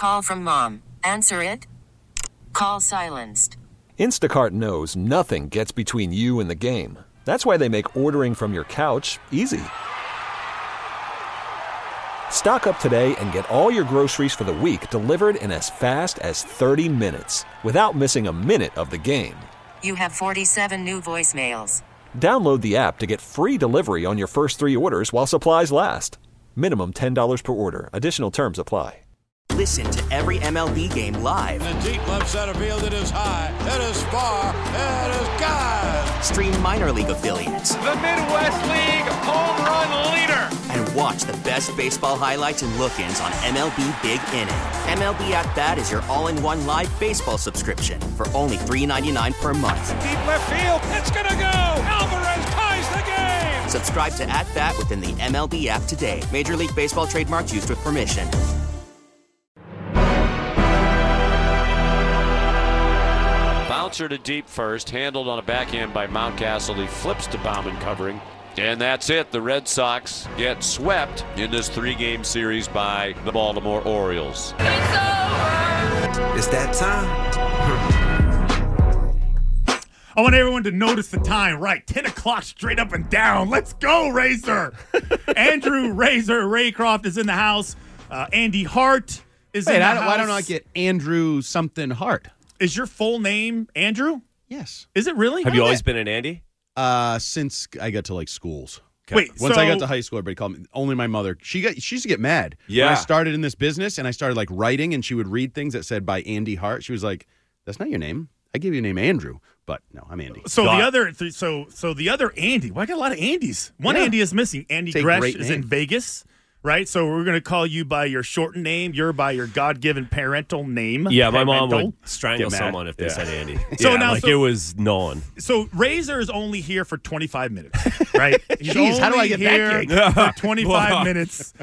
Call from mom. Answer it. Call silenced. Instacart knows nothing gets between you and the game. That's why they make ordering from your couch easy. Stock up today and get all your groceries for the week delivered in as fast as 30 minutes without missing a minute of the game. You have 47 new voicemails. Download the app to get free delivery on your first 3 orders while supplies last. Minimum $10 per order. Additional terms apply. Listen to every MLB game live. In the deep left center field, it is high, it is far, it is gone. Stream minor league affiliates. The Midwest League home run leader. And watch the best baseball highlights and look-ins on MLB Big Inning. MLB At Bat is your all-in-one live baseball subscription for only $3.99 per month. Deep left field, it's gonna go. Alvarez ties the game. Subscribe to At Bat within the MLB app today. Major League Baseball trademarks used with permission. Bouncer to deep first, handled on a backhand by Mountcastle. He flips to Baumann covering. And that's it. The Red Sox get swept in this 3-game series by the Baltimore Orioles. It's over. It's that time. I want everyone to notice the time. Right, 10 o'clock straight up and down. Let's go, Razor. Andrew Razor Raycroft is in the house. Andy Hart is in the house. Why don't I get Andrew something Hart? Is your full name Andrew? Yes. Is it really? Have you always been an Andy? Since I got to schools. Okay. Wait, Once I got to high school, everybody called me. Only my mother. She used to get mad. Yeah. When I started in this business and I started writing, and she would read things that said by Andy Hart. She was like, "That's not your name. I gave you a name Andrew." But no, I'm Andy. So the other Andy. Well, I got a lot of Andys. One Andy is missing. Andy Gresh is in Vegas. Right, so we're going to call you by your shortened name. You're by your God-given parental name. Yeah, my mom would strangle someone if they said Andy. So it was known. So Razor is only here for 25 minutes, right? Jeez, how do I get that gig? For 25 minutes.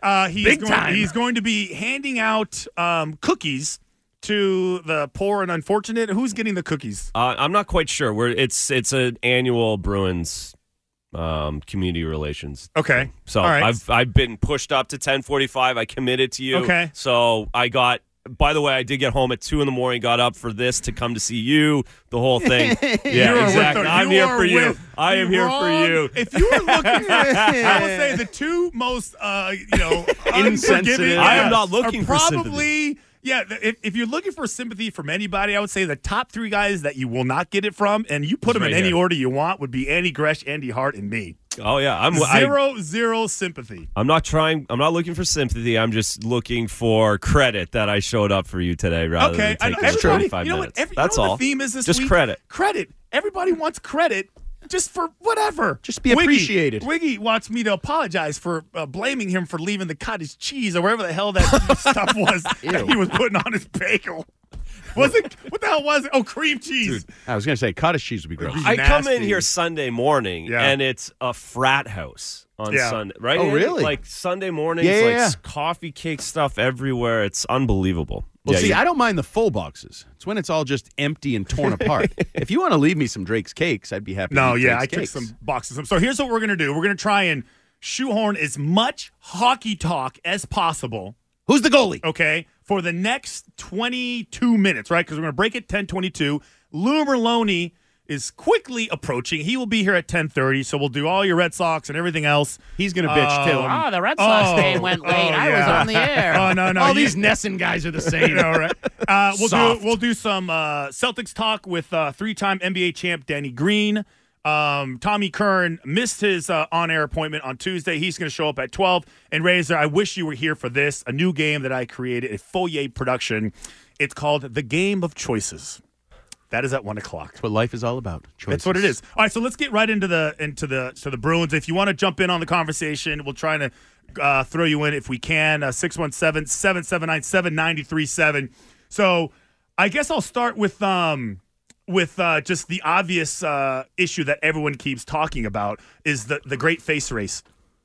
He's going to be handing out cookies to the poor and unfortunate. Who's getting the cookies? I'm not quite sure. It's an annual Bruins community relations. Okay. So all right. I've been pushed up to 10:45. I committed to you. Okay. So I got. By the way, I did get home at 2 a.m. Got up for this to come to see you. The whole thing. Yeah, exactly. I'm here for you. I am here for you. If you were looking for, I would say the two most, insensitive. I am not looking for sympathy. Probably. Yeah, if you're looking for sympathy from anybody, I would say the top 3 guys that you will not get it from, and you put them in any order you want, would be Andy Gresh, Andy Hart, and me. Oh, yeah. Zero sympathy. I'm not looking for sympathy. I'm just looking for credit that I showed up for you today rather than taking 25 minutes. That's all. The theme is this just week? Credit. Credit. Everybody wants credit. Just for whatever. Just be appreciated. Wiggy wants me to apologize for blaming him for leaving the cottage cheese or whatever the hell that stuff was that he was putting on his bagel. Was it? What the hell was it? Oh, cream cheese. Dude, I was going to say cottage cheese would be gross. I come in here Sunday morning, and it's a frat house on Sunday. Right? Oh, really? Like Sunday mornings, coffee cake stuff everywhere. It's unbelievable. Well, I don't mind the full boxes. It's when it's all just empty and torn apart. If you want to leave me some Drake's Cakes, I'd be happy to eat Drake's took some boxes. So here's what we're going to do. We're going to try and shoehorn as much hockey talk as possible. Who's the goalie? Okay, for the next 22 minutes, right? Because we're going to break at 10:22. Lou Merlone is quickly approaching. He will be here at 10:30, so we'll do all your Red Sox and everything else. He's going to bitch, too. Oh, the Red Sox game went late. I was on the air. Oh, no. All these Nesson guys are the same. All right. We'll do some Celtics talk with 3-time NBA champ Danny Green. Tommy Kern missed his on-air appointment on Tuesday. He's going to show up at 12. And Razor, I wish you were here for this, a new game that I created, a Foyer production. It's called The Game of Choices. That is at 1 o'clock. That's what life is all about. Choices. That's what it is. All right, so let's get right into the Bruins. If you want to jump in on the conversation, we'll try to throw you in if we can. 617-779-7937. So I guess I'll start with just the obvious issue that everyone keeps talking about is the great face race.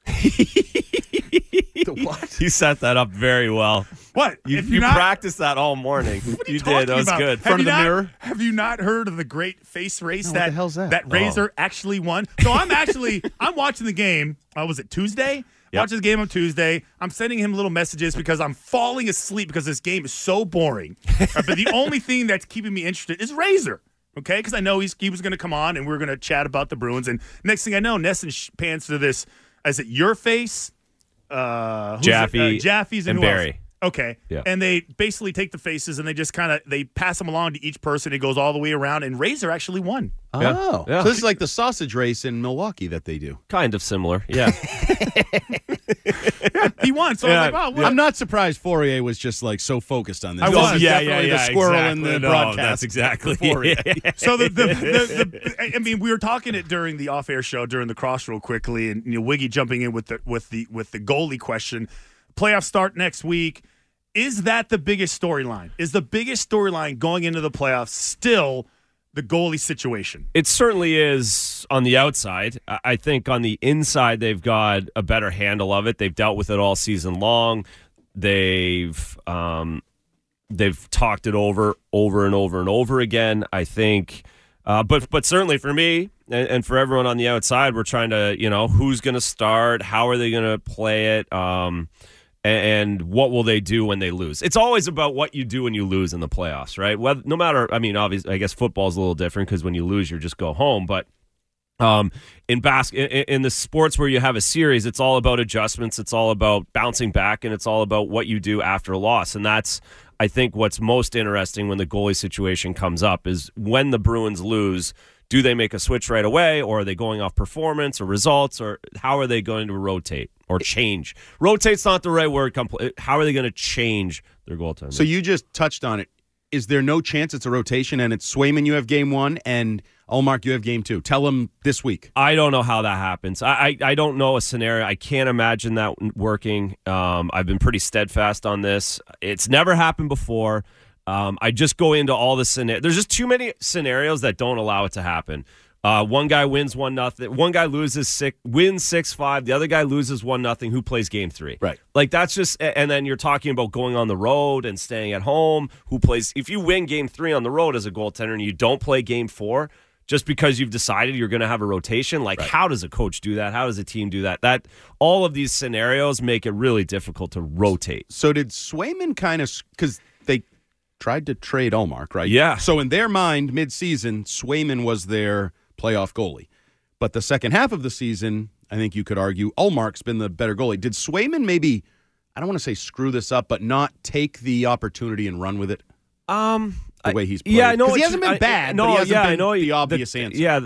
The what? You set that up very well. What? You practiced that all morning. You did. That was good. In front of the mirror? Have you not heard of the great face race what the hell's that? Razor actually won? So I'm watching the game. Was it Tuesday? Yep. Watch the game on Tuesday. I'm sending him little messages because I'm falling asleep because this game is so boring. But the only thing that's keeping me interested is Razor. Okay, because I know he was going to come on and we were going to chat about the Bruins. And next thing I know, NESN pans to this. Is it Your Face? Jaffe's and Barry. Else? Okay. Yeah. And they basically take the faces and they just they pass them along to each person. It goes all the way around. And Razor actually won. Oh. Yeah. So this is like the sausage race in Milwaukee that they do. Kind of similar. Yeah. He won. So I was like, wow. I'm not surprised Fourier was just like so focused on this. I This was. is definitely the squirrel in the broadcast. That's exactly. So I mean, we were talking it during the off-air show during the cross real quickly, and Wiggy jumping in with the goalie question. Playoffs start next week. Is that the biggest storyline? Is the biggest storyline going into the playoffs still the goalie situation? It certainly is on the outside. I think on the inside, they've got a better handle of it. They've dealt with it all season long. They've talked it over and over and over again. I think, but certainly for me and for everyone on the outside, we're trying to, who's going to start? How are they going to play it? And what will they do when they lose? It's always about what you do when you lose in the playoffs, right? No matter, obviously, I guess football's a little different because when you lose, you just go home. But in the sports where you have a series, it's all about adjustments. It's all about bouncing back, and it's all about what you do after a loss. And that's, I think, what's most interesting when the goalie situation comes up is when the Bruins lose. Do they make a switch right away, or are they going off performance or results, or how are they going to rotate or change? Rotate's not the right word. How are they going to change their goaltender? So you just touched on it. Is there no chance it's a rotation and it's Swayman you have game 1 and Ullmark you have game 2? Tell them this week. I don't know how that happens. I don't know a scenario. I can't imagine that working. I've been pretty steadfast on this. It's never happened before. I just go into all the scenarios. There's just too many scenarios that don't allow it to happen. One guy wins 1-0. One guy wins 6-5. The other guy loses 1-0. Who plays game 3? Right. Like that's just. And then you're talking about going on the road and staying at home. Who plays? If you win game 3 on the road as a goaltender and you don't play game 4, just because you've decided you're going to have a rotation, like how does a coach do that? How does a team do that? That all of these scenarios make it really difficult to rotate. So did Swayman kind of because they tried to trade Ullmark, right? Yeah. So in their mind, mid-season, Swayman was their playoff goalie. But the second half of the season, I think you could argue, Ullmark's been the better goalie. Did Swayman maybe, I don't want to say screw this up, but not take the opportunity and run with it? The way he's played? Yeah, I know. Because he hasn't been bad, but he hasn't been the obvious answer. Yeah,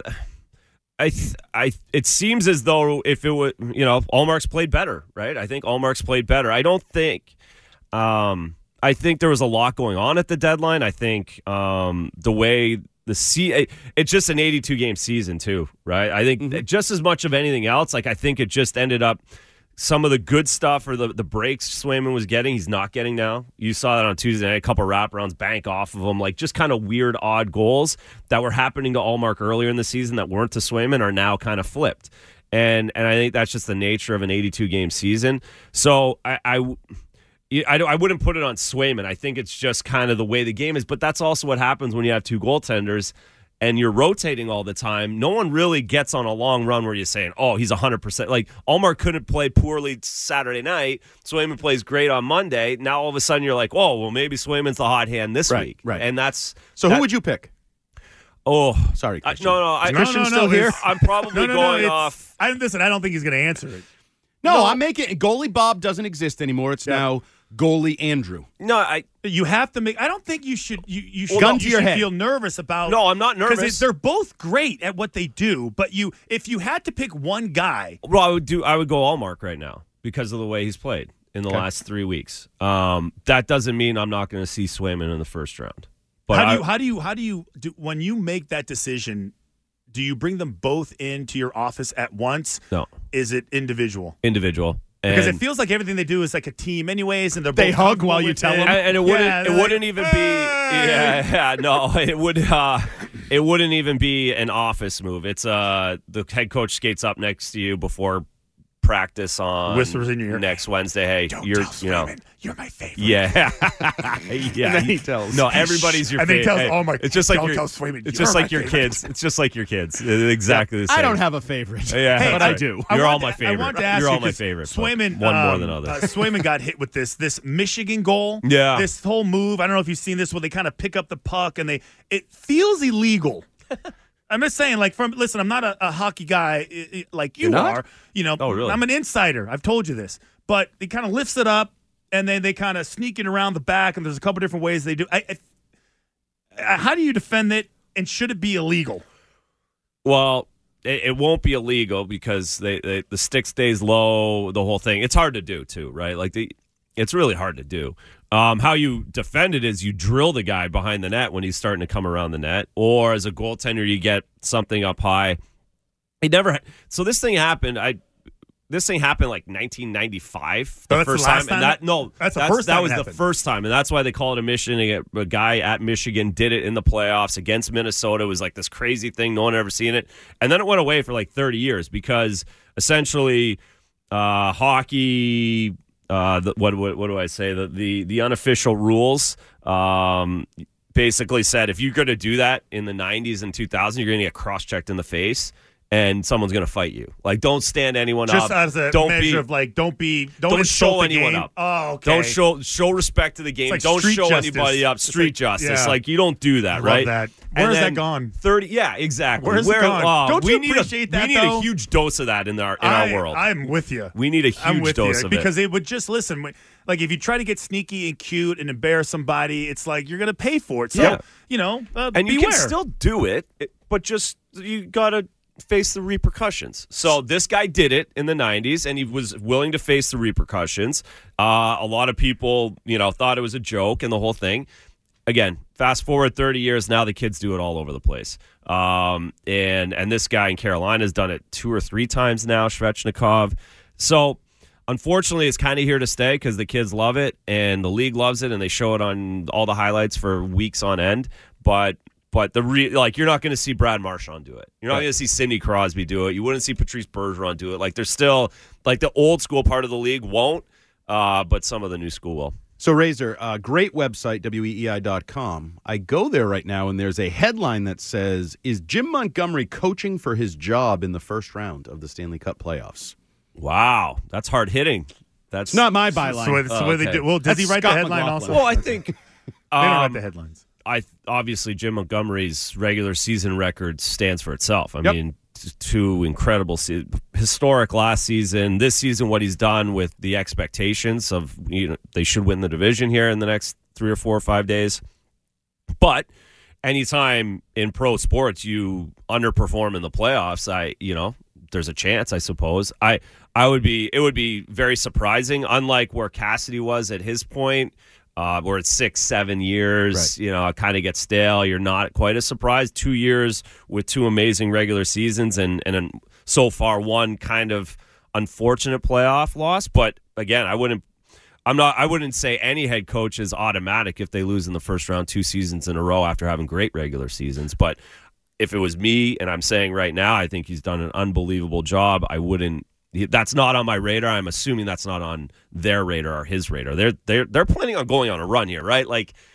it seems as though if it would, Ullmark's played better, right? I think Ullmark's played better. I don't think... I think there was a lot going on at the deadline. I think the way it's just an 82-game season too, right? I think just as much of anything else, I think it just ended up some of the good stuff or the breaks Swayman was getting, he's not getting now. You saw that on Tuesday night, a couple of wraparounds, bank off of him, just kind of weird, odd goals that were happening to Ullmark earlier in the season that weren't to Swayman are now kind of flipped. And I think that's just the nature of an 82-game season. So I wouldn't put it on Swayman. I think it's just kind of the way the game is. But that's also what happens when you have two goaltenders and you're rotating all the time. No one really gets on a long run where you're saying, oh, he's 100%. Like, Ullmark couldn't play poorly Saturday night. Swayman plays great on Monday. Now all of a sudden you're like, oh, well, maybe Swayman's the hot hand this week. Right. And that's... So who would you pick? Oh, sorry, Christian. Is Christian still here? I'm probably going off... I don't think he's going to answer it. No, I'm making... Goalie Bob doesn't exist anymore. It's now... Goalie Andrew. No, you have to make. I don't think you should. You should. Gun to your head. Feel nervous about. No, I'm not nervous because they're both great at what they do. But if you had to pick one guy, well, I would go Ullmark right now because of the way he's played in the last 3 weeks. That doesn't mean I'm not going to see Swayman in the first round. But how do you when you make that decision? Do you bring them both into your office at once? No. Is it individual? Individual. Because it feels like everything they do is like a team, anyways, and they hug while you tell them, and it wouldn't even be. No, it wouldn't even be an office move. It's the head coach skates up next to you before practice on Whispers in your ear. next Wednesday. Hey, Don't you're tell Swayman, you're my favorite. Yeah. And then he tells. No, everybody's your and then he favorite. tells, oh my, it's just like don't tell Swayman, it's you're just my like your favorite. kids. It's just like your kids. It's exactly the same. I don't have a favorite. Yeah, Hey, but I right. do. You're all I my favorite. wanted to ask You're you, all my 'cause favorite. Swayman, one more than others. Swayman got hit with this Michigan goal. Yeah. This whole move. I don't know if you've seen this, where they kind of pick up the puck and it feels illegal. I'm just saying, listen, I'm not a hockey guy like you are. Oh, really? I'm an insider. I've told you this. But he kind of lifts it up, and then they kind of sneak it around the back, and there's a couple different ways they do. How do you defend it, and should it be illegal? Well, it won't be illegal because the stick stays low, the whole thing. It's hard to do, too, right? It's really hard to do. How you defend it is you drill the guy behind the net when he's starting to come around the net, or as a goaltender, you get something up high. So this thing happened. This thing happened like 1995, the first time. Time? That's the first time. That was the first time, and that's why they call it a Michigan. A guy at Michigan did it in the playoffs against Minnesota. It was like this crazy thing. No one had ever seen it, and then it went away for like 30 years because essentially hockey. What do I say? The unofficial rules basically said if you're going to do that in the 90s and 2000s, you're going to get cross-checked in the face. And someone's going to fight you. Don't stand anyone Just up. as a don't measure of don't show insult the anyone game. up. Oh, okay. Don't show respect to the game. Like don't street show justice. anybody up. It's Street justice. yeah. You don't do that, I right? love that. Where's that gone? 30. Yeah, exactly. Where's it gone? Don't you we appreciate that, We need though? a huge dose of that in our world. I'm with you. We need a huge dose of it because it would just listen. Like if you try to get sneaky and cute and embarrass somebody, it's like you're going to pay for it. So and beware. you can still do it, but just you got to face the repercussions. So this guy did it in the 90s, and he was willing to face the repercussions. A lot of people, thought it was a joke and the whole thing. Again, fast forward 30 years, now the kids do it all over the place. And this guy in Carolina has done it 2 or 3 times now, Svechnikov. So unfortunately, it's kind of here to stay because the kids love it and the league loves it, and they show it on all the highlights for weeks on end. But you're not going to see Brad Marchand do it. You're not going to see Sidney Crosby do it. You wouldn't see Patrice Bergeron do it. There's still the old school part of the league won't, but some of the new school will. So, Razor, great website, weei.com. I go there right now, and there's a headline that says, "Is Jim Montgomery coaching for his job in the first round of the Stanley Cup playoffs?" Wow, that's hard hitting. That's not my byline. So they do. Well, does he write the headline also? Well, I think they don't write the headlines. Obviously Jim Montgomery's regular season record stands for itself. I mean, 2 incredible historic last season. This season, what he's done with the expectations of they should win the division here in the next 3 or 4 or 5 days. But anytime in pro sports you underperform in the playoffs, there's a chance, I suppose. It would be very surprising, unlike where Cassidy was at his point. Where it's 6-7 years, right. It kind of gets stale. You're not quite as surprised. 2 years with 2 amazing regular seasons and so far 1 kind of unfortunate playoff loss. But again, I wouldn't say any head coach is automatic if they lose in the first round 2 seasons in a row after having great regular seasons. But if it was me, and I'm saying right now, I think he's done an unbelievable job. I wouldn't. That's not on my radar. I'm assuming that's not on their radar or his radar. They're planning on going on a run here, right?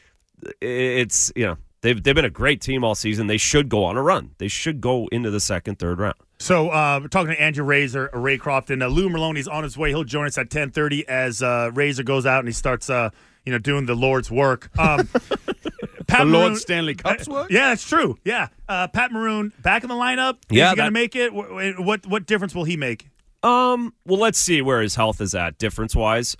It's they've been a great team all season. They should go on a run. They should go into the second, third round. So we're talking to Andrew Razor, Ray Crofton. Lou Merloni's on his way. He'll join us at 10:30 as Razor goes out and he starts doing the Lord's work. Pat the Maroon, Lord Stanley Cup's work? Yeah, that's true. Yeah, Pat Maroon back in the lineup. Is he going to make it? What difference will he make? Well, let's see where his health is at difference-wise.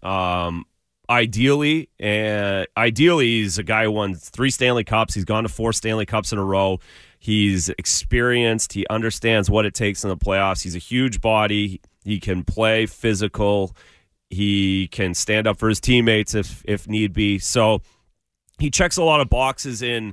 Ideally, he's a guy who won 3 Stanley Cups. He's gone to 4 Stanley Cups in a row. He's experienced. He understands what it takes in the playoffs. He's a huge body. He can play physical. He can stand up for his teammates if need be. So he checks a lot of boxes in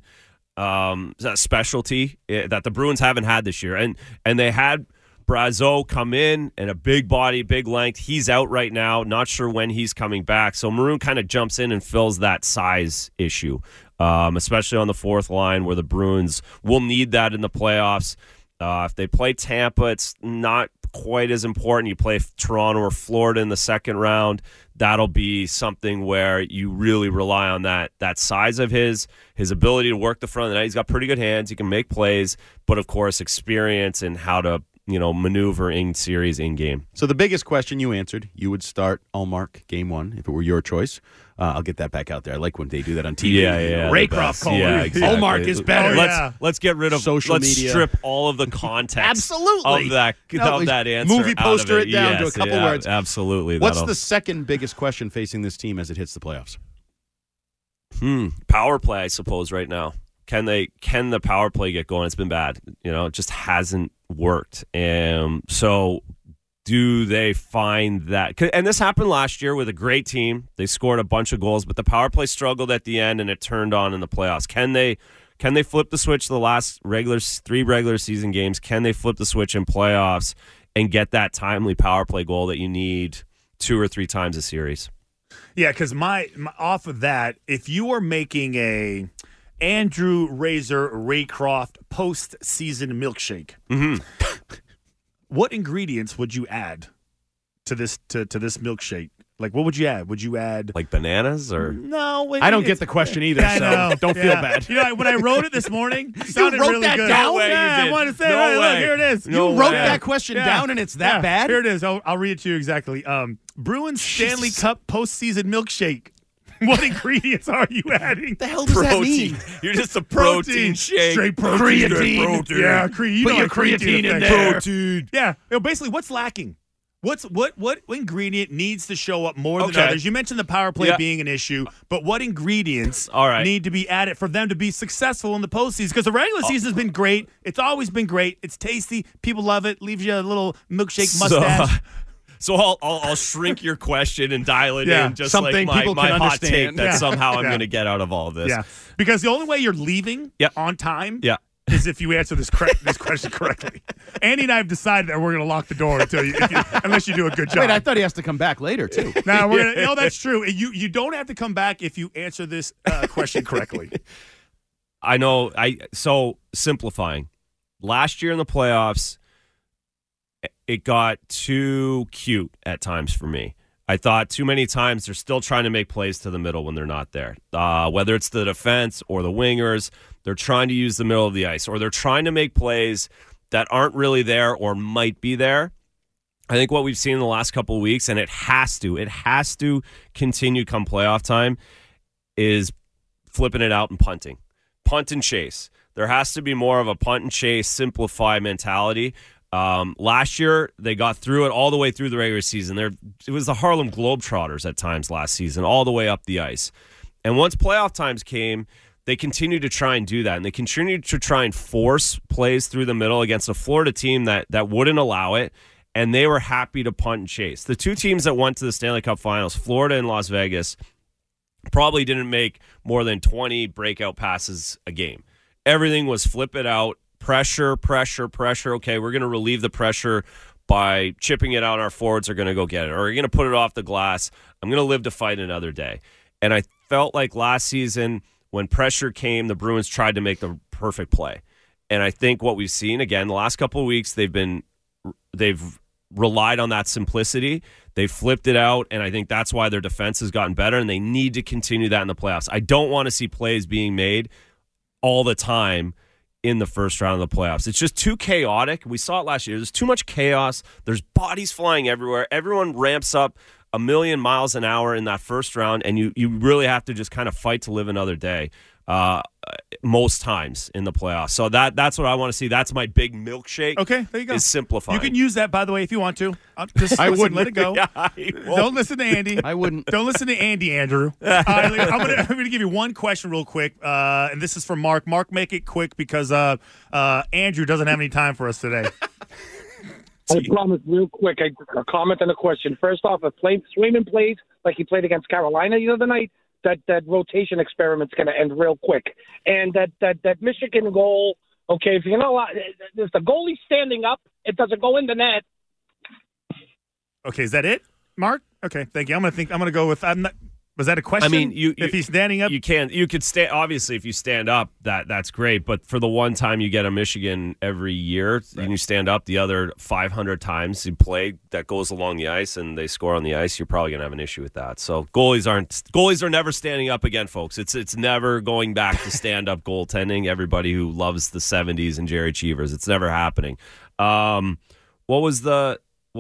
specialty that the Bruins haven't had this year. And they had Brazeau come in and a big body, big length. He's out right now. Not sure when he's coming back. So Maroon kind of jumps in and fills that size issue, especially on the 4th line where the Bruins will need that in the playoffs. If they play Tampa, it's not quite as important. You play Toronto or Florida in the second round. That'll be something where you really rely on that size of his ability to work the front of the net. He's got pretty good hands. He can make plays, but of course, experience and how to maneuver in series, in game. So the biggest question you answered, you would start Ullmark game 1 if it were your choice. I'll get that back out there. I like when they do that on TV. Yeah. Raycroft calling. Yeah, exactly. Ullmark is better. Let's get rid of social media. Let's strip all of the context. Absolutely. Of that answer. Movie poster it down to a couple words. Absolutely. What's the second biggest question facing this team as it hits the playoffs? Power play, I suppose, right now. Can the power play get going? It's been bad. It just hasn't worked. So do they find that? And this happened last year with a great team. They scored a bunch of goals, but the power play struggled at the end, and it turned on in the playoffs. Can they flip the switch the last 3 regular season games? Can they flip the switch in playoffs and get that timely power play goal that you need 2 or 3 times a series? Yeah, because my off of that, if you are making a Andrew Razor Raycroft postseason milkshake, what ingredients would you add to this milkshake? Like, what would you add? Would you add like bananas or no? I don't get the question either, so don't feel bad. When I wrote it this morning, it sounded wrote really that good. down? I wanted to say, look, here it is. You wrote that question down, and it's that bad. Here it is. I'll read it to you exactly. Bruins Stanley Cup postseason milkshake. What ingredients are you adding? The hell does that mean? You're just a protein shake. Straight protein. Creatine. Yeah, creatine. Put your creatine in there. Protein. Yeah. Basically, what's lacking? What ingredient needs to show up more than others? You mentioned the power play being an issue, but what ingredients need to be added for them to be successful in the postseason? Because the regular season has been great. It's always been great. It's tasty. People love it. Leaves you a little milkshake mustache. So I'll shrink your question and dial it in just something like people my can hot understand. take that somehow I'm going to get out of all of this. Yeah, because the only way you're leaving on time is if you answer this question correctly. Andy and I have decided that we're going to lock the door unless you do a good job. Wait, I thought he has to come back later, too. No, that's true. You don't have to come back if you answer this question correctly. I know. So simplifying. Last year in the playoffs, it got too cute at times for me. I thought too many times they're still trying to make plays to the middle when they're not there. Whether it's the defense or the wingers, they're trying to use the middle of the ice, or they're trying to make plays that aren't really there or might be there. I think what we've seen in the last couple of weeks, and it has to continue come playoff time, is flipping it out and punting. Punt and chase. There has to be more of a punt and chase, simplify mentality. Last year, they got through it all the way through the regular season. It was the Harlem Globetrotters at times last season, all the way up the ice. And once playoff times came, they continued to try and do that. And they continued to try and force plays through the middle against a Florida team that wouldn't allow it. And they were happy to punt and chase. The 2 teams that went to the Stanley Cup Finals, Florida and Las Vegas, probably didn't make more than 20 breakout passes a game. Everything was flip it out. Pressure. Okay, we're going to relieve the pressure by chipping it out. Our forwards are going to go get it. Or we're going to put it off the glass. I'm going to live to fight another day. And I felt like last season when pressure came, the Bruins tried to make the perfect play. And I think what we've seen, again, the last couple of weeks, they've relied on that simplicity. They flipped it out, and I think that's why their defense has gotten better, and they need to continue that in the playoffs. I don't want to see plays being made all the time in the first round of the playoffs. It's just too chaotic. We saw it last year. There's too much chaos. There's bodies flying everywhere. Everyone ramps up a million miles an hour in that first round, and you really have to just kind of fight to live another day most times in the playoffs. So that's what I want to see. That's my big milkshake. Okay, there you go. Is simplifying. You can use that, by the way, if you want to. I wouldn't let it go. Don't listen to Andy. I wouldn't. Don't listen to Andy, Andrew. I'm gonna give you one question real quick, and this is from Mark. Mark, make it quick because Andrew doesn't have any time for us today. I promise, real quick, a comment and a question. First off, if Swayman plays like he played against Carolina the other night, that rotation experiment's going to end real quick. And that Michigan goal, okay, if if the goalie's standing up, it doesn't go in the net. Okay, is that it, Mark? Okay, thank you. I'm going to go with Was that a question? I mean, if he's standing up, you could stand. Obviously, if you stand up, that's great. But for the one time you get a Michigan every year, and you stand up, the other 500 times you play that goes along the ice and they score on the ice, you're probably gonna have an issue with that. So goalies are never standing up again, folks. It's never going back to stand up goaltending. Everybody who loves the 70s and Jerry Cheevers, it's never happening. What was the?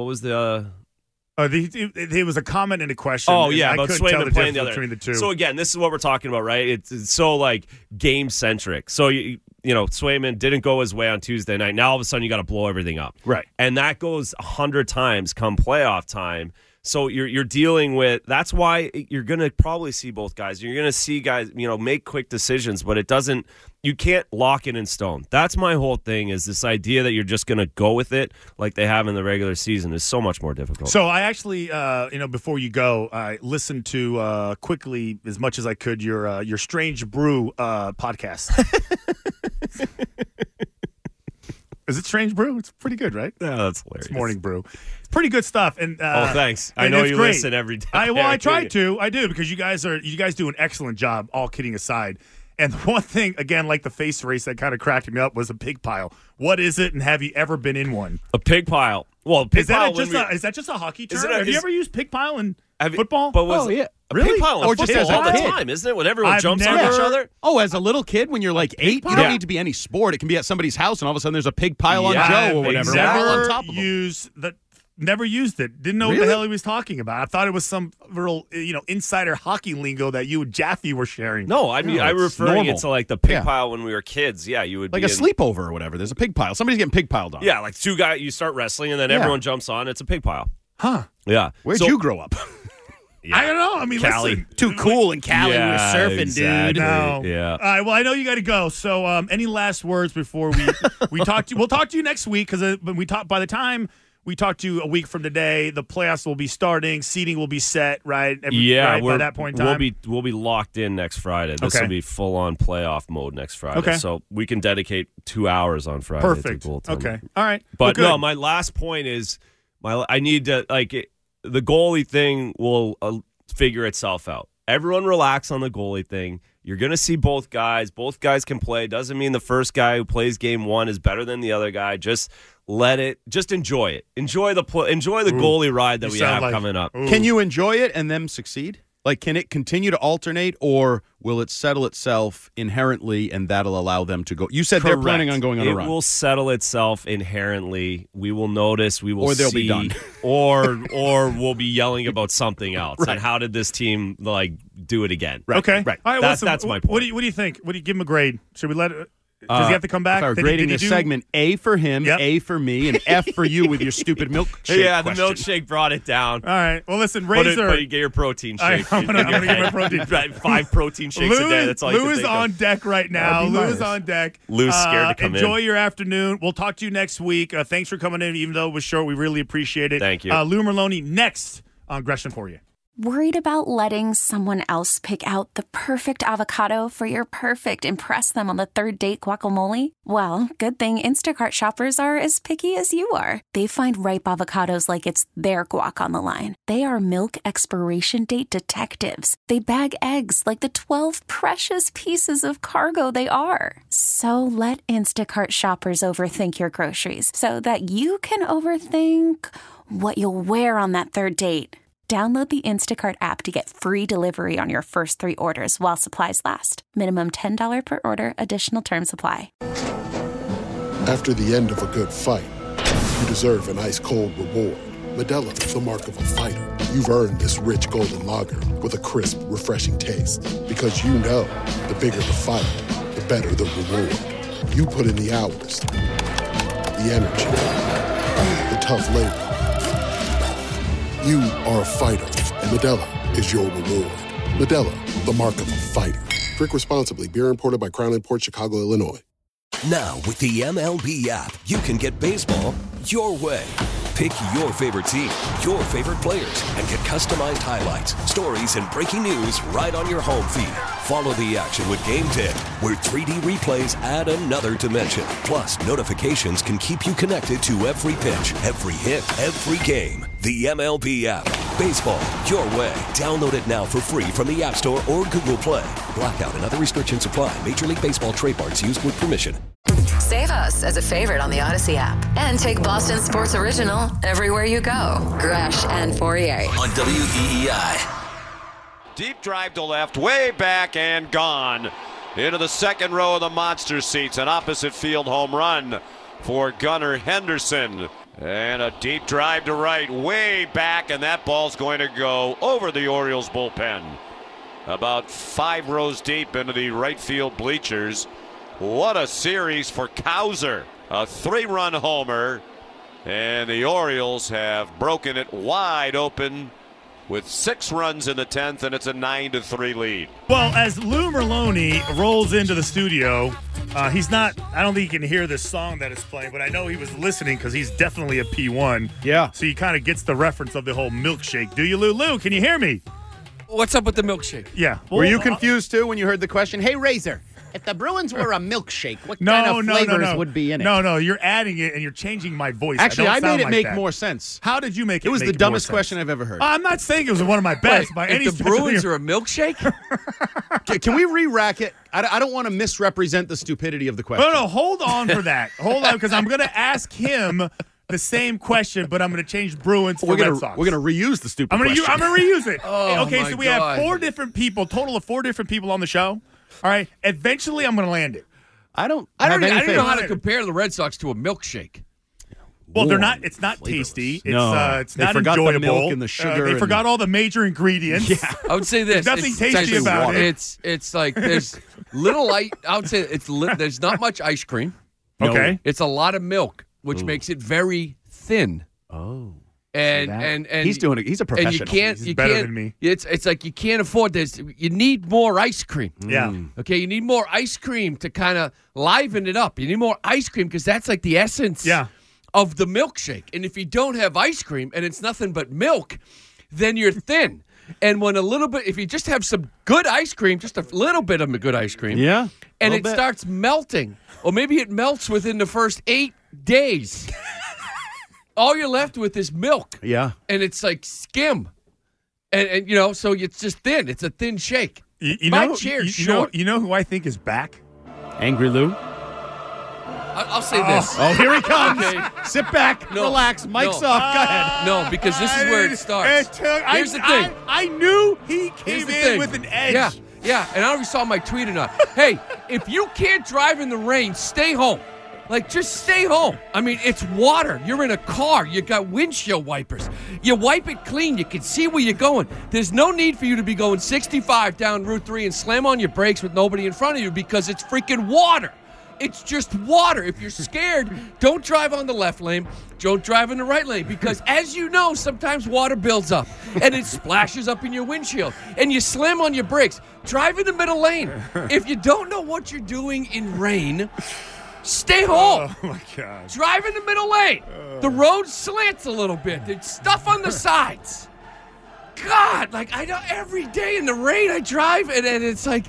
There was a comment and a question. Oh, yeah, about Swayman playing the other. Between the two. So, again, this is what we're talking about, right? It's so, like, game-centric. So, you know, Swayman didn't go his way on Tuesday night. Now, all of a sudden, you got to blow everything up. Right. And that goes 100 times come playoff time. So you're dealing with – that's why you're going to probably see both guys. You're going to see guys, make quick decisions, but it doesn't – you can't lock it in stone. That's my whole thing is this idea that you're just going to go with it like they have in the regular season is so much more difficult. So I actually, before you go, I listened to quickly as much as I could your Strange Brew podcast. Is it Strange Brew? It's pretty good, right? Yeah, that's hilarious. It's Morning Brew. It's pretty good stuff. And thanks. I know you listen every day. I try to. I do because you guys do an excellent job. All kidding aside, and the one thing again, like the face race that kind of cracked me up was a pig pile. What is it, and have you ever been in one? A pig pile. Well, pig is pile. Is that just a hockey term? Have you ever used pig pile in football? Yeah. Really? Pig pile or just as all a the kid. time, isn't it? When everyone jumps on each other. Oh, as a little kid, when you're like 8, you don't need to be any sport. It can be at somebody's house, and all of a sudden there's a pig pile on Joe or whatever. Never on top of Never used it. Didn't know what the hell he was talking about. I thought it was some real, insider hockey lingo that you and Jaffe were sharing. No, I mean, I'm referring it to like the pig pile when we were kids. Yeah, you would like be a sleepover or whatever. There's a pig pile. Somebody's getting pig piled on. Yeah, like two guys. You start wrestling, and then everyone jumps on. It's a pig pile. Huh? Yeah. Where'd you grow up? Yeah. I don't know. I mean, Cali. Listen. Too cool in Cali. Yeah, we were surfing, exactly. dude. No. Yeah. All right. Well, I know you got to go. So, any last words before we talk to you? We'll talk to you next week because by the time we talk to you a week from today, the playoffs will be starting. Seating will be set, right? By that point in time. We'll be locked in next Friday. This will be full on playoff mode next Friday. Okay. So we can dedicate 2 hours on Friday. Perfect. To goaltending. Okay. All right. But no, my last point is I need to the goalie thing will figure itself out. Everyone relax on the goalie thing. You're going to see both guys. Both guys can play. Doesn't mean the first guy who plays game one is better than the other guy. Just enjoy it. Enjoy the goalie ride that we have coming up. Can you enjoy it and them succeed? Like, can it continue to alternate, or will it settle itself inherently, and that'll allow them to go? You said they're planning on going on a run. It will settle itself inherently. We will notice. We will or they'll see, be done. or we'll be yelling about something else. Right. And how did this team do it again? Right. Okay. Right. All right. That's my point. What do you think? What do you give him a grade? Should we let it? Does he have to come back? If I were grading this segment, A for him, A for me, and F for you with your stupid milkshake Yeah, question. the milkshake brought it down. All right. Well, listen, Razor. But you get your protein shake. I'm gonna get my protein. 5 protein shakes a day. That's all you can Lou is think on of. deck right now. Lou is on deck. Lou's scared to come Enjoy your afternoon. We'll talk to you next week. Thanks for coming in, even though it was short. We really appreciate it. Thank you. Lou Merloni next on Gresham for you. Worried about letting someone else pick out the perfect avocado for your perfect impress them on the third date guacamole? Well, good thing Instacart shoppers are as picky as you are. They find ripe avocados like it's their guac on the line. They are milk expiration date detectives. They bag eggs like the 12 precious pieces of cargo they are. So let Instacart shoppers overthink your groceries so that you can overthink what you'll wear on that third date. Download the Instacart app to get free delivery on your first 3 orders while supplies last. Minimum $10 per order. Additional terms apply. After the end of a good fight, you deserve an ice-cold reward. Modelo is the mark of a fighter. You've earned this rich golden lager with a crisp, refreshing taste. Because you know, the bigger the fight, the better the reward. You put in the hours, the energy, the tough labor. You are a fighter, and Modelo is your reward. Modelo, the mark of a fighter. Drink responsibly. Beer imported by Crown Imports, Chicago, Illinois. Now, with the MLB app, you can get baseball your way. Pick your favorite team, your favorite players, and get customized highlights, stories, and breaking news right on your home feed. Follow the action with Game Day, where 3D replays add another dimension. Plus, notifications can keep you connected to every pitch, every hit, every game. The MLB app. Baseball, your way. Download it now for free from the App Store or Google Play. Blackout and other restrictions apply. Major League Baseball trademarks used with permission. Save us as a favorite on the Odyssey app. And take Boston Sports Original everywhere you go. Gresh and Fourier. On WEEI. Deep drive to left, way back and gone. Into the second row of the monster seats. An opposite field home run for Gunnar Henderson. And a deep drive to right, way back, and that ball's going to go over the Orioles bullpen. About 5 rows deep into the right field bleachers. What a series for Cowser. A 3-run homer, and the Orioles have broken it wide open with 6 runs in the 10th, and it's a 9-3 lead. Well, as Lou Merlone rolls into the studio, he's not, I don't think he can hear this song that is playing, but I know he was listening because he's definitely a P1. Yeah. So he kind of gets the reference of the whole milkshake. Do you, Lou? Lou, can you hear me? What's up with the milkshake? Yeah. Well, were you confused, too, when you heard the question? Hey, Razor, if the Bruins were a milkshake, what kind of flavors would be in it? No, you're adding it and you're changing my voice. Actually, I made it make that. more sense. How did you make it? It was the dumbest question I've ever heard. I'm not saying it was one of my best by any If the Bruins are a milkshake? Can we re-rack it? I don't want to misrepresent the stupidity of the question. No, hold on for that. Hold on, because I'm going to ask him the same question, but I'm going to change Bruins for Red Sox. We're going to reuse the stupid question. I'm going to reuse it. Oh, okay, so we have 4 different people, total of 4 different people on the show. All right, eventually I'm going to land it. I don't know how to compare the Red Sox to a milkshake. Well, they're not. It's not tasty. It's they not forgot enjoyable. the milk and the sugar. They forgot all the major ingredients. Yeah. I would say this. There's nothing tasty about it. It's like there's little light. I would say there's not much ice cream. Okay. It's a lot of milk, which makes it very thin. Oh. And he's doing it. He's a professional. And he's better than me. It's like you can't afford this. You need more ice cream. Yeah. Okay, you need more ice cream to kind of liven it up. You need more ice cream because that's like the essence of the milkshake. And if you don't have ice cream and it's nothing but milk, then you're thin. And when if you just have some good ice cream, just a little bit of good ice cream, and it starts melting, or maybe it melts within the first 8 days. All you're left with is milk. Yeah. And it's like skim. And so it's just thin. It's a thin shake. You know who I think is back? Angry Lou? I'll say this. Oh, here he comes. Okay. Sit back, relax, mic's off. Go ahead. No, because this is where it starts. Here's the thing. I knew he came in with an edge. Yeah, and I don't know if you saw my tweet or not. Hey, if you can't drive in the rain, stay home. Like, just stay home. I mean, it's water. You're in a car. You got windshield wipers. You wipe it clean. You can see where you're going. There's no need for you to be going 65 down Route 3 and slam on your brakes with nobody in front of you because it's freaking water. It's just water. If you're scared, don't drive on the left lane. Don't drive in the right lane because, as you know, sometimes water builds up and it splashes up in your windshield and you slam on your brakes. Drive in the middle lane. If you don't know what you're doing in rain, stay home. Oh, my God. Drive in the middle lane. The road slants a little bit. There's stuff on the sides. God, like, I know every day in the rain I drive, and it's like,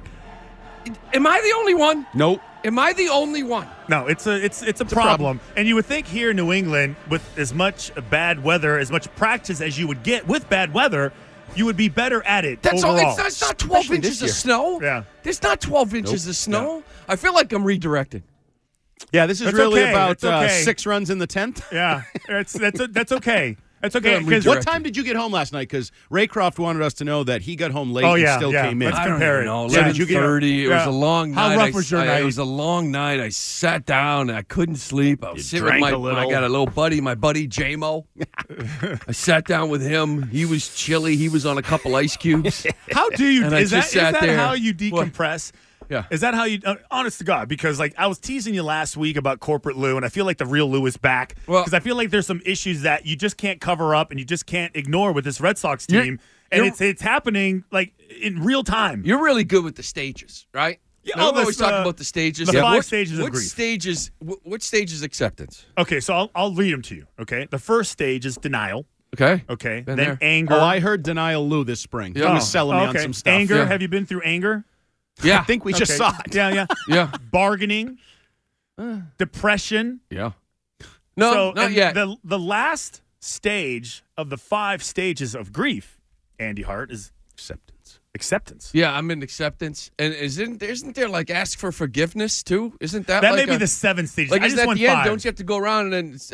am I the only one? Nope. Am I the only one? No, it's a problem. And you would think here in New England, with as much bad weather, as much practice as you would get with bad weather, you would be better at it overall. It's not 12 inches of snow. Yeah. There's not 12 inches of snow. I feel like I'm redirecting. Yeah, this is That's really okay. about Okay. 6 runs in the 10th. Yeah, that's okay. That's okay. What time did you get home last night? Because Raycroft wanted us to know that he got home late and still came in. Let's compare it. 11:30. It was a long night. How rough was your night? It was a long night. I sat down. I couldn't sleep. I was sitting with drank a little. I got a little buddy, my buddy J-Mo. I sat down with him. He was chilly. He was on a couple ice cubes. How do you? And Is I just that sat there. how you decompress? Yeah. Is that how you? Honest to God, because like I was teasing you last week about corporate Lou, and I feel like the real Lou is back. Because I feel like there's some issues that you just can't cover up and you just can't ignore with this Red Sox team, and it's happening like in real time. You're really good with the stages, right? Yeah, we always talk about the stages. The 5 stages of grief. Which stage is acceptance? Okay, so I'll read them to you. Okay, the first stage is denial. Okay. Okay. Been then there. anger. Oh, I heard Denial Lou this spring. He was selling me on some stuff. Anger. Yeah. Have you been through anger? Yeah. I think we just saw it. Yeah. Yeah. Bargaining. Depression. Yeah. No, so, not yet. The last stage of the 5 stages of grief, Andy Hart, is acceptance. Yeah, I'm in acceptance. And isn't there like ask for forgiveness too? Isn't that that like may be the 7 stages? Like, I is just that went the end? 5. Don't you have to go around and ask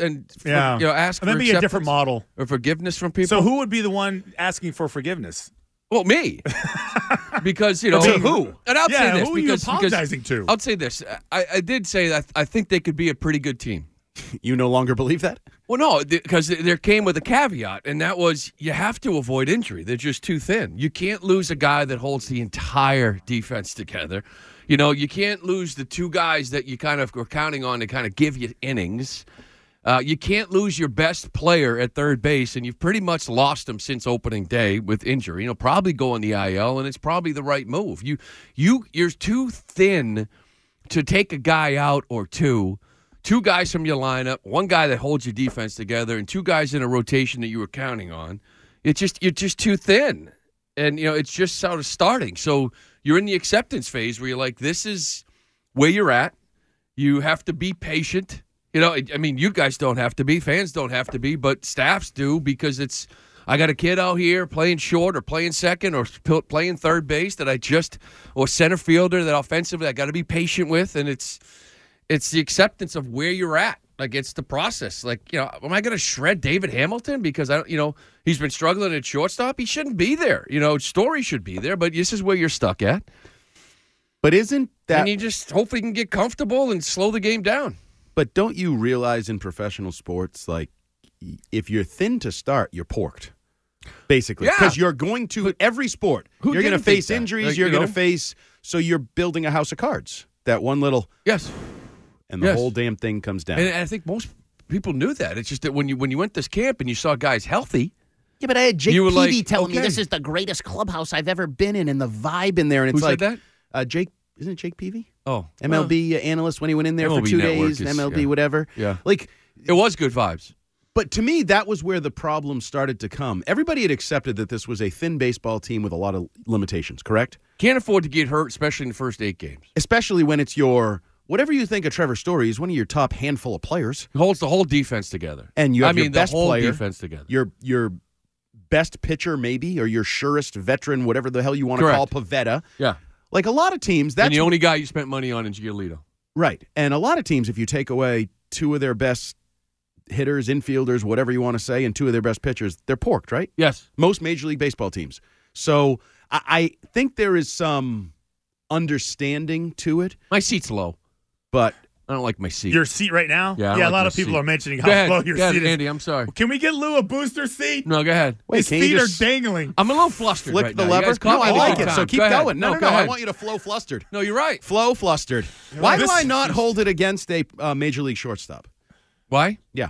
for That may be a different model or forgiveness from people? So who would be the one asking for forgiveness? Well, me. Because, To who? And I'll say this. Who are you apologizing to? I'll say this. I did say that I think they could be a pretty good team. You no longer believe that? Well, no, because there came with a caveat, and that was you have to avoid injury. They're just too thin. You can't lose a guy that holds the entire defense together. You know, you can't lose the 2 guys that you kind of were counting on to kind of give you innings. You can't lose your best player at third base, and you've pretty much lost him since opening day with injury. Probably go on the IL, and it's probably the right move. You're too thin to take a guy out or 2 guys from your lineup, 1 guy that holds your defense together, and 2 guys in a rotation that you were counting on. You're just too thin, and it's just sort of starting. So you're in the acceptance phase where you're like, this is where you're at. You have to be patient. You guys don't have to be, fans don't have to be, but staffs do because I got a kid out here playing short or playing second or playing third base or center fielder that offensively I got to be patient with, and it's the acceptance of where you're at. Like, it's the process. Like, am I going to shred David Hamilton because he's been struggling at shortstop? He shouldn't be there. Story should be there, but this is where you're stuck at. But isn't that... And you just hopefully can get comfortable and slow the game down. But don't you realize in professional sports, like, if you're thin to start, you're porked. Basically. Because you're going to, every sport, you're going to face injuries, Like, you're going to face... So you're building a house of cards. That one little... Yes. And the whole damn thing comes down. And I think most people knew that. It's just that when you went this camp and you saw guys healthy. Yeah, but I had Jake Peavy telling me okay. this is the greatest clubhouse I've ever been in, and the vibe in there. And it's Who like, said that? Jake, isn't it Jake Peavy? Oh. MLB analyst when he went in there for MLB 2 Network days, is, MLB whatever. Yeah. Like, it was good vibes. But to me, that was where the problem started to come. Everybody had accepted that this was a thin baseball team with a lot of limitations, correct? Can't afford to get hurt, especially in the first 8 games. Especially when it's whatever you think of Trevor Story, is one of your top handful of players. He holds the whole defense together. And you have your best the whole player, defense together. Your best pitcher, maybe, or your surest veteran, whatever the hell you want to call Pavetta. Yeah. Like a lot of teams, that's... And the only guy you spent money on is Giolito. Right. And a lot of teams, if you take away 2 of their best hitters, infielders, whatever you want to say, and 2 of their best pitchers, they're porked, right? Yes. Most Major League Baseball teams. So I think there is some understanding to it. My seat's low. But I don't like my seat. Your seat right now? Yeah, a lot of people are mentioning how low your seat is. Andy, I'm sorry. Can we get Lou a booster seat? No, go ahead. His feet are dangling. I'm a little flustered Flick right the now. lever? No, I like it, so keep Go ahead. going. No, go ahead. I want you to flow flustered. No, you're right. Flow flustered. Why do I not hold it against a Major League shortstop? Why? Yeah.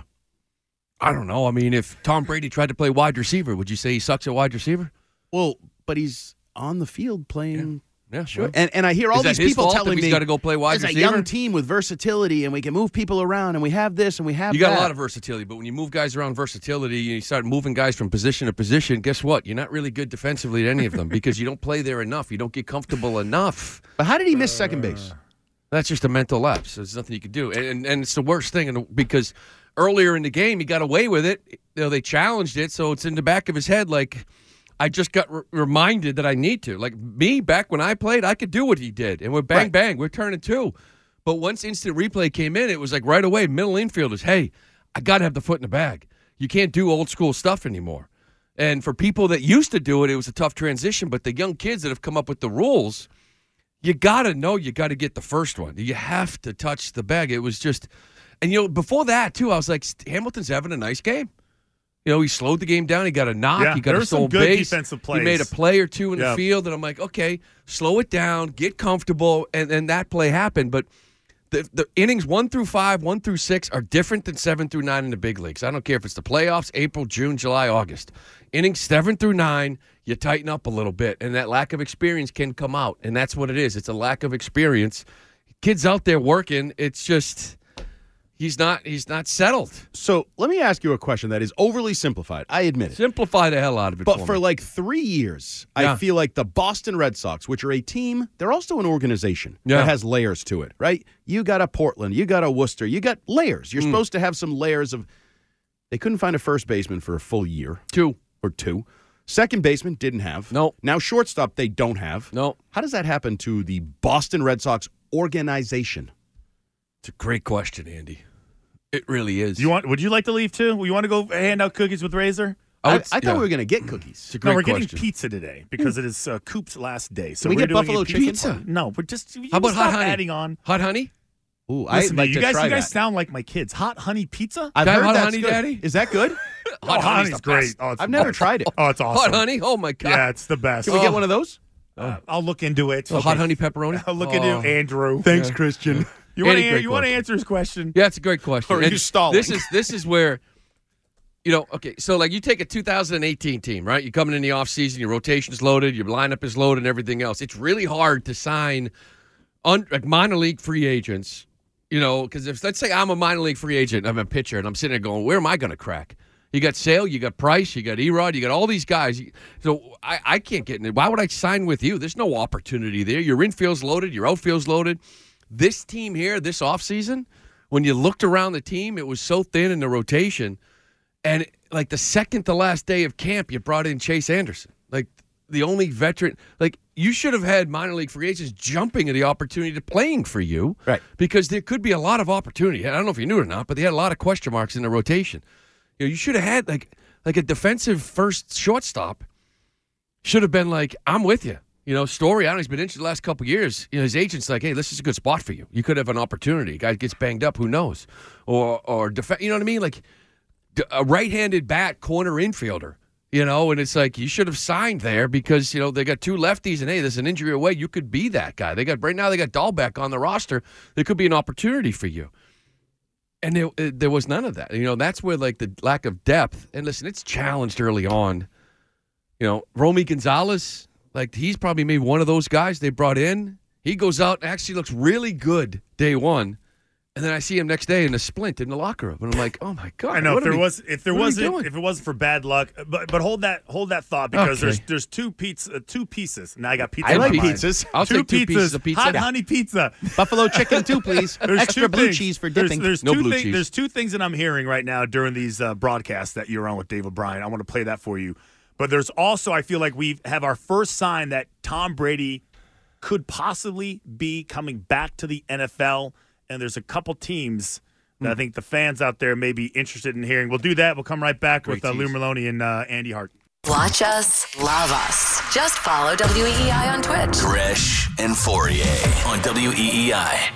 I don't know. I mean, if Tom Brady tried to play wide receiver, would you say he sucks at wide receiver? Well, but he's on the field playing... Yeah, sure. And I hear all these people telling me he's got to go play wide receiver. It's a young team with versatility, and we can move people around, and we have this, and we have that. You got a lot of versatility, but when you move guys around versatility, you start moving guys from position to position, guess what? You're not really good defensively at any of them because you don't play there enough. You don't get comfortable enough. But how did he miss second base? That's just a mental lapse. There's nothing you can do. And it's the worst thing because earlier in the game, he got away with it. They challenged it, so it's in the back of his head like – I just got reminded that I need to. Like me, back when I played, I could do what he did. And we're bang, we're turning 2. But once instant replay came in, it was like right away, middle infielders, hey, I got to have the foot in the bag. You can't do old school stuff anymore. And for people that used to do it was a tough transition. But the young kids that have come up with the rules, you got to know you got to get the first one. You have to touch the bag. It was just, and before that, too, I was like, Hamilton's having a nice game. He slowed the game down. He got a knock. He got a stolen base. Defensive plays. He made a play or 2 in the field, and I'm like, okay, slow it down, get comfortable, and that play happened. But the innings 1 through 5, 1 through 6 are different than 7 through 9 in the big leagues. I don't care if it's the playoffs, April, June, July, August. Innings 7 through 9, you tighten up a little bit, and that lack of experience can come out, and that's what it is. It's a lack of experience. Kids out there working, it's just... He's not settled. So let me ask you a question that is overly simplified. I admit it. Simplify the hell out of it. But for like 3 years, I feel like the Boston Red Sox, which are a team, they're also an organization that has layers to it, right? You got a Portland, you got a Worcester, you got layers. You're supposed to have some layers of. They couldn't find a first baseman for a full year. 2. Or 2. Second baseman didn't have. No. Now shortstop they don't have. No. How does that happen to the Boston Red Sox organization? It's a great question, Andy. It really is. Would you like to leave too? You want to go hand out cookies with Razor? I thought we were going to get cookies. It's a great we're question. getting pizza today because it is Coop's last day. So Can we we're get doing buffalo a chicken? pizza. No, we're just. How about hot stop honey? Adding on Hot honey? Ooh, Listen, I'd like you to guys, try you guys that. sound like my kids. Hot honey pizza? I've Can I have heard hot that's honey, good. Daddy? Is that good? Hot honey's great. Oh, I've never tried it. Oh, it's awesome. Hot honey? Oh, my God. Yeah, it's the best. Can we get one of those? I'll look into it. Hot honey pepperoni? I'll look into it, Andrew. Thanks, Christian. You want Andy, to great answer his question? Yeah, it's a great question. Or are you stalling? This is where, okay, so like you take a 2018 team, right? You're coming in the offseason, your rotation's loaded, your lineup is loaded, and everything else. It's really hard to sign like minor league free agents, because if let's say I'm a minor league free agent, I'm a pitcher, and I'm sitting there going, where am I going to crack? You got Sale, you got Price, you got Erod, you got all these guys. So I can't get in it. Why would I sign with you? There's no opportunity there. Your infield's loaded, your outfield's loaded. This team here, this offseason, when you looked around the team, it was so thin in the rotation. And like the second to last day of camp, you brought in Chase Anderson. Like the only veteran. Like you should have had minor league free agents jumping at the opportunity to playing for you. Right. Because there could be a lot of opportunity. I don't know if you knew it or not, but they had a lot of question marks in the rotation. You should have had like a defensive first shortstop. Should have been like, I'm with you. Story, I don't know, he's been injured the last couple of years. His agent's like, hey, this is a good spot for you. You could have an opportunity. Guy gets banged up, who knows? Or you know what I mean? Like a right-handed bat corner infielder, and it's like you should have signed there because, they got 2 lefties and, hey, there's an injury away. You could be that guy. Right now they got Dahlbeck on the roster. There could be an opportunity for you. And there was none of that. That's where, like, the lack of depth. And, listen, it's challenged early on. Romy Gonzalez, like, he's probably maybe one of those guys they brought in. He goes out and actually looks really good day one. And then I see him next day in a splint in the locker room. And I'm like, oh, my God. I know. If it wasn't for bad luck. But hold that thought because there's two pieces. Now I got pizza. I like in my mind. pizzas. I'll take 2 pieces of pizza. Hot honey pizza. Buffalo chicken, 2, please. There's Extra blue cheese for dipping. There's no two blue cheese. There's 2 things that I'm hearing right now during these broadcasts that you're on with Dave O'Brien. I want to play that for you. But there's also, I feel like we have our first sign that Tom Brady could possibly be coming back to the NFL. And there's a couple teams that I think the fans out there may be interested in hearing. We'll do that. We'll come right back with Lou Merloni and Andy Hart. Watch us, love us. Just follow WEEI on Twitch. Gresh and Fourier on WEEI.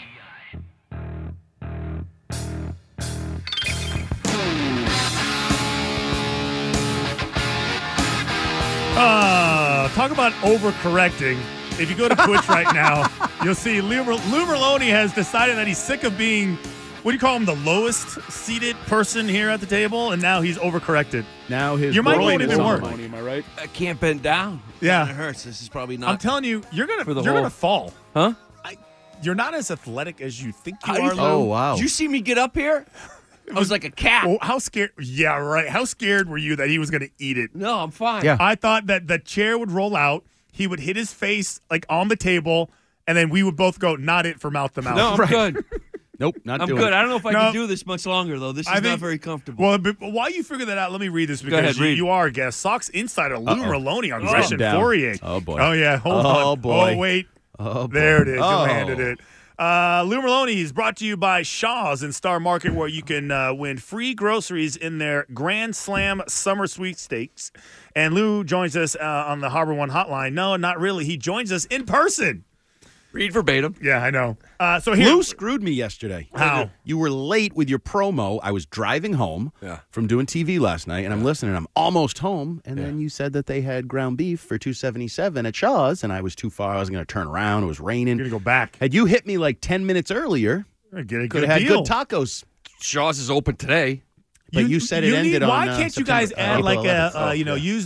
Talk about overcorrecting. If you go to Twitch right now, you'll see Lou Merloni has decided that he's sick of being, what do you call him, the lowest seated person here at the table, and now he's overcorrected. Now your mic won't even work. Am I right? I can't bend down. Yeah, it hurts. This is probably not. I'm telling you, you're gonna fall. Huh? You're not as athletic as you think you How are, you- Lou. Oh, wow. Did you see me get up here? I was like a cat. Oh, how scared? Yeah, right. How scared were you that he was going to eat it? No, I'm fine. Yeah. I thought that the chair would roll out. He would hit his face like on the table, and then we would both go, not it for mouth to mouth. No, I'm good. Nope, not I'm doing good. it. I don't know if I can do this much longer, though. This is not very comfortable. Well, but while you figure that out, let me read this because ahead, read. you are a guest. Sox insider Lou Merloni on Gresh and Down. Fourier. Oh, boy. Oh, yeah. Hold on. Oh, boy. Oh, wait. Oh, boy. There it is. Oh. You landed it. Lou Merloni is brought to you by Shaw's in Star Market, where you can win free groceries in their Grand Slam Summer Sweepstakes. And Lou joins us on the Harbor One hotline. No, not really. He joins us in person. Read verbatim. Yeah, I know. So here, Lou screwed me yesterday. How? You were late with your promo. I was driving home from doing TV last night, and I'm listening. I'm almost home, and then you said that they had ground beef for $2.77 at Shaw's, and I was too far. I was going to turn around. It was raining. You're going to go back. Had you hit me like 10 minutes earlier, get a could have had deal. good tacos. Shaw's is open today. But you said it ended on Why can't you guys add April like 11th. use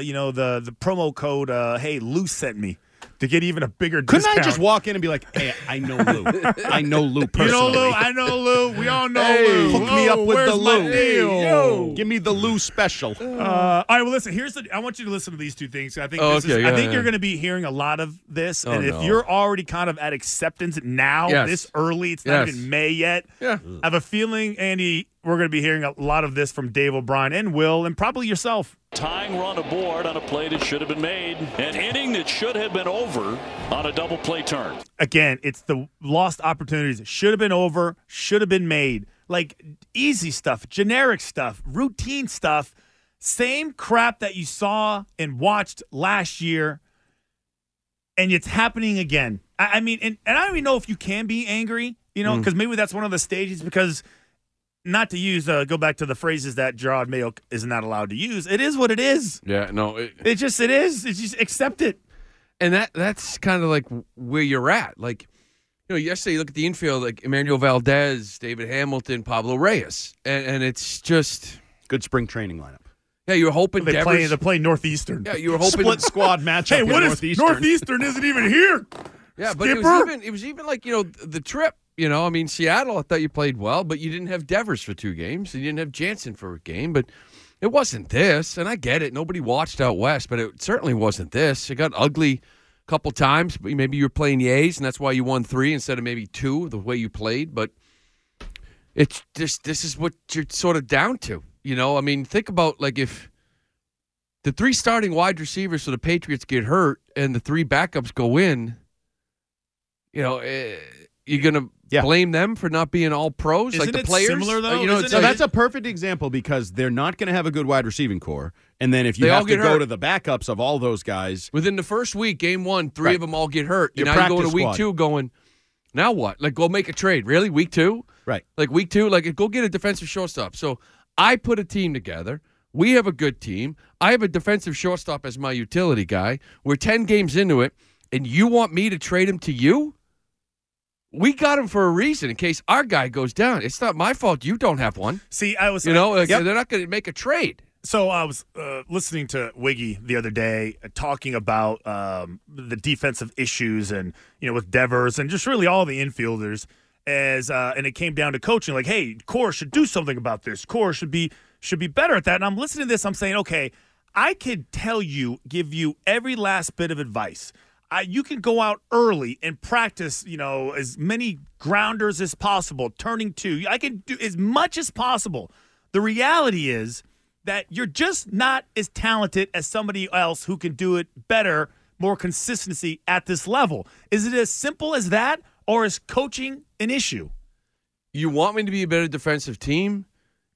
the promo code hey Lou sent me to get even a bigger Couldn't discount? I just walk in and be like, hey, I know Lou. I know Lou personally. You know Lou, I know Lou. We all know Hey, Lou. hook me up with where's the my Lou. deal? Yo. Give me the Lou special. All right, well, listen. I want you to listen to these 2 things. I think I think you're going to be hearing a lot of this, and if you're already kind of at acceptance now, this early, it's not even May yet. Yeah. I have a feeling, Andy, we're going to be hearing a lot of this from Dave O'Brien and Will and probably yourself. Tying run aboard on a play that should have been made. An inning that should have been over on a double play turn. Again, it's the lost opportunities. It should have been over, should have been made. Like easy stuff, generic stuff, routine stuff. Same crap that you saw and watched last year, and it's happening again. I mean, and I don't even know if you can be angry, because maybe that's one of the stages, because not to use, go back to the phrases that Gerard Mayo is not allowed to use. It is what it is. Yeah, no. It is. It's just accept it. And that's kind of like where you're at. Like, yesterday you look at the infield, like Emmanuel Valdez, David Hamilton, Pablo Reyes. And it's just... Good spring training lineup. Yeah, you were hoping they're playing Northeastern. Yeah, you were hoping split squad matchup. Hey, with what is Northeastern isn't even here? Yeah, but Skipper? it was even like the trip. I mean, Seattle. I thought you played well, but you didn't have Devers for 2 games, and you didn't have Jansen for a game. But it wasn't this, and I get it. Nobody watched out west, but it certainly wasn't this. It got ugly a couple times. But maybe you were playing the A's, and that's why you won 3 instead of maybe 2. The way you played, but it's just this is what you're sort of down to. I mean, think about like if the 3 starting wide receivers for the Patriots get hurt and the 3 backups go in, you're going to blame them for not being all pros. Isn't like the it players? similar, though? So that's a perfect example because they're not going to have a good wide receiving core. And then if you have to go to the backups of all those guys. Within the first week, game 1, 3 of them all get hurt. Your And now you go into week squad. 2 going, now what? Like, go make a trade. Really? Week 2? Right. Like, week 2? Like, go get a defensive shortstop. So I put a team together. We have a good team. I have a defensive shortstop as my utility guy. We're 10 games into it, and you want me to trade him to you? We got him for a reason in case our guy goes down. It's not my fault you don't have one. See, I was... they're not going to make a trade. So I was listening to Wiggy the other day talking about the defensive issues and, with Devers and just really all the infielders and it came down to coaching. Like, hey, Core should do something about this. Core should be better at that. And I'm listening to this. I'm saying, okay, I could give you every last bit of advice. You can go out early and practice, as many grounders as possible, turning 2. I can do as much as possible. The reality is that you're just not as talented as somebody else who can do it better, more consistency at this level. Is it as simple as that, or is coaching an issue? You want me to be a better defensive team?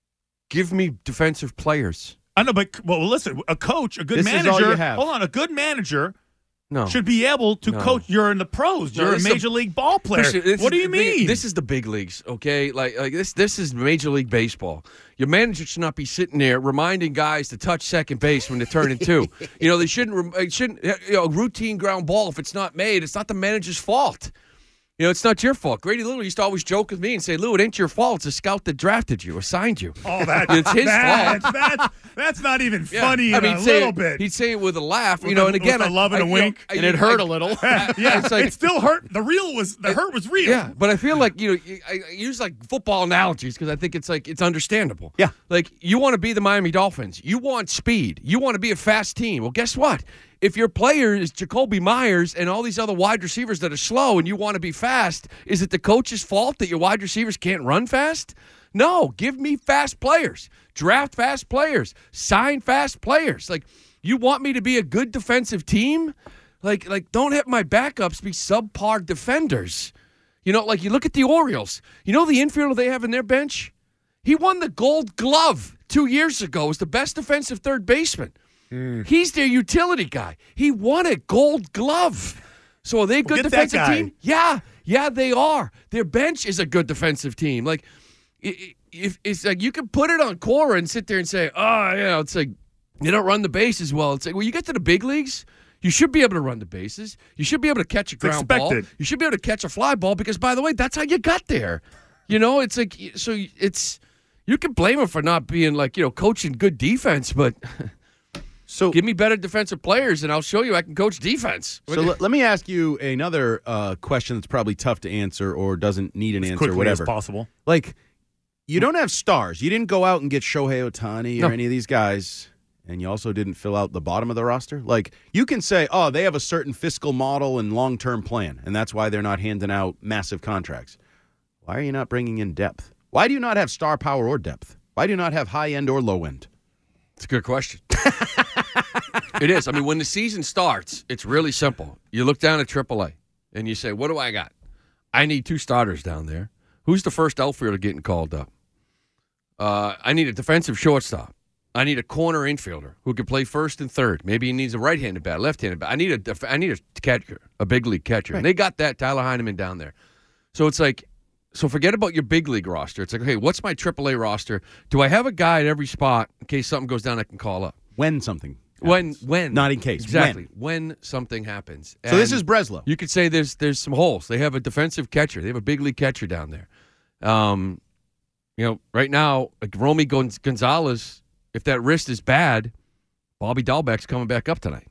Give me defensive players. I know, but listen, a coach, a good manager. Is all you have. Hold on, a good manager No. should be able to coach. You're in the pros. You're a major league ball player. What do you mean? This is the big leagues, okay? Like this is Major League Baseball. Your manager should not be sitting there reminding guys to touch second base when they're turning 2. They shouldn't. Routine ground ball. If it's not made, it's not the manager's fault. It's not your fault. Grady Little used to always joke with me and say, Lou, it ain't your fault. It's a scout that drafted you or signed you. Oh, it's his fault. That's not even funny a little bit. He'd say it with a laugh, and again, with a love and a wink. And it hurt a little. It still hurt. The hurt was real. Yeah, but I feel like, I use like football analogies because I think it's understandable. Yeah. Like, you want to be the Miami Dolphins. You want speed. You want to be a fast team. Well, guess what? If your player is Jacoby Myers and all these other wide receivers that are slow and you want to be fast, is it the coach's fault that your wide receivers can't run fast? No, give me fast players. Draft fast players. Sign fast players. Like, you want me to be a good defensive team? Like don't have my backups be subpar defenders. Like you look at the Orioles. The infielder they have in their bench? He won the Gold Glove 2 years ago as the best defensive third baseman. He's their utility guy. He won a Gold Glove. So are they a good defensive team? Yeah, they are. Their bench is a good defensive team. Like, if it's like you can put it on Cora and sit there and say, it's like you don't run the bases well. It's like, well, you get to the big leagues, you should be able to run the bases. You should be able to catch a ground ball. You should be able to catch a fly ball because, by the way, that's how you got there. It's like, so it's, you can blame him for not being like, coaching good defense, but so give me better defensive players and I'll show you I can coach defense. So let me ask you another question that's probably tough to answer or doesn't need an answer, quickly whatever. as possible. Like, you don't have stars. You didn't go out and get Shohei Ohtani or any of these guys, and you also didn't fill out the bottom of the roster. Like, you can say, they have a certain fiscal model and long-term plan, and that's why they're not handing out massive contracts. Why are you not bringing in depth? Why do you not have star power or depth? Why do you not have high end or low end? It's a good question. It is. I mean, when the season starts, it's really simple. You look down at AAA, and you say, what do I got? I need 2 starters down there. Who's the first outfielder getting called up? I need a defensive shortstop. I need a corner infielder who can play first and third. Maybe he needs a right-handed bat, left-handed bat. I need a catcher, a big league catcher. Right. And they got that, Tyler Heineman down there. So it's like, so forget about your big league roster. It's like, okay, what's my AAA roster? Do I have a guy at every spot in case something goes down I can call up? When something happens. When. Not in case. Exactly. When something happens. So this is Breslow. You could say there's some holes. They have a defensive catcher. They have a big league catcher down there. Right now, like Romy Gonzalez, if that wrist is bad, Bobby Dahlbeck's coming back up tonight.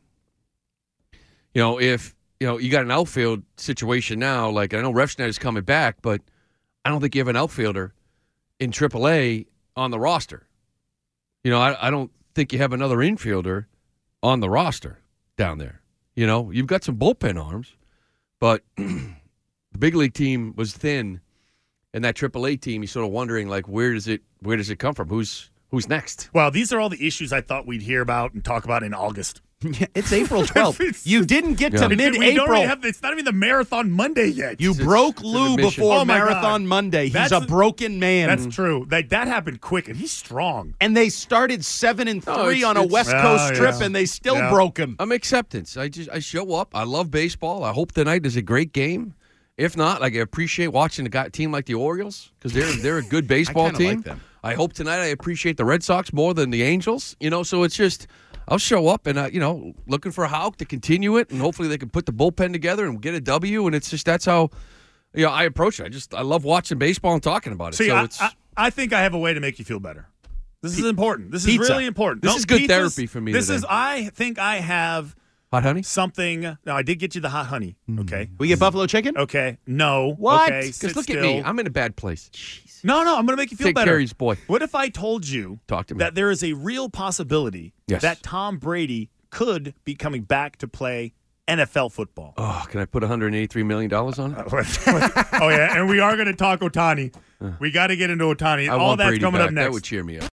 If you got an outfield situation now, like I know Refsnyder's coming back, but I don't think you have an outfielder in AAA on the roster. I don't think you have another infielder on the roster down there. You've got some bullpen arms, but the big league team was thin, and that AAA team, you're sort of wondering, like, where does it come from? Who's next? Well, these are all the issues I thought we'd hear about and talk about in August. Yeah, it's April 12th. You didn't get to mid-April. It's not even the Marathon Monday yet. You broke Lou before Marathon Monday. He's a broken man. That's true. That happened quick, and he's strong. And they started 7-3 on a West Coast trip, and they still broke him. I'm acceptance. I show up. I love baseball. I hope tonight is a great game. If not, I appreciate watching a team like the Orioles because they're a good baseball team. Like them. I hope tonight I appreciate the Red Sox more than the Angels. So it's just I'll show up and looking for Houck to continue it, and hopefully they can put the bullpen together and get a W. And it's just that's how I approach it. I love watching baseball and talking about it. See, I think I have a way to make you feel better. This is important. This is really important. This is good therapy for me. I think I have. Hot honey? Something. No, I did get you the hot honey. Okay. We get buffalo chicken? Okay. No. What? Okay. Because look at me. I'm in a bad place. Jeez. No. I'm going to make you feel Take better. Take care of his boy. What if I told you that there is a real possibility that Tom Brady could be coming back to play NFL football? Oh, can I put $183 million on it? Oh, yeah. And we are going to talk Ohtani. We got to get into Ohtani. All that's Brady coming back. up next. That would cheer me up.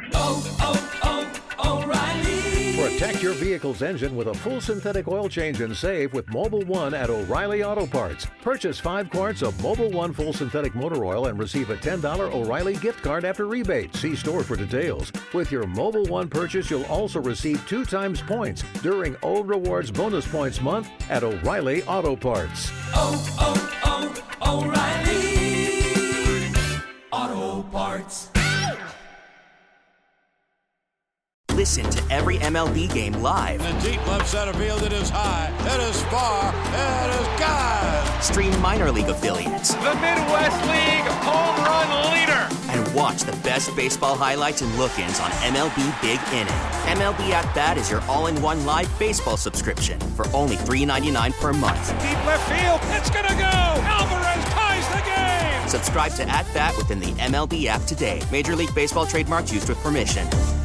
Protect your vehicle's engine with a full synthetic oil change and save with Mobil 1 at O'Reilly Auto Parts. Purchase 5 quarts of Mobil 1 full synthetic motor oil and receive a $10 O'Reilly gift card after rebate. See store for details. With your Mobil 1 purchase, you'll also receive 2 times points during O Rewards Bonus Points Month at O'Reilly Auto Parts. O'Reilly Auto Parts. Listen to every MLB game live. In the deep left center field, it is high, it is far, it is gone. Stream minor league affiliates. The Midwest League home run leader. And watch the best baseball highlights and look-ins on MLB Big Inning. MLB At Bat is your all-in-one live baseball subscription for only $3.99 per month. Deep left field, it's gonna go. Alvarez ties the game. Subscribe to At Bat within the MLB app today. Major League Baseball trademarks used with permission.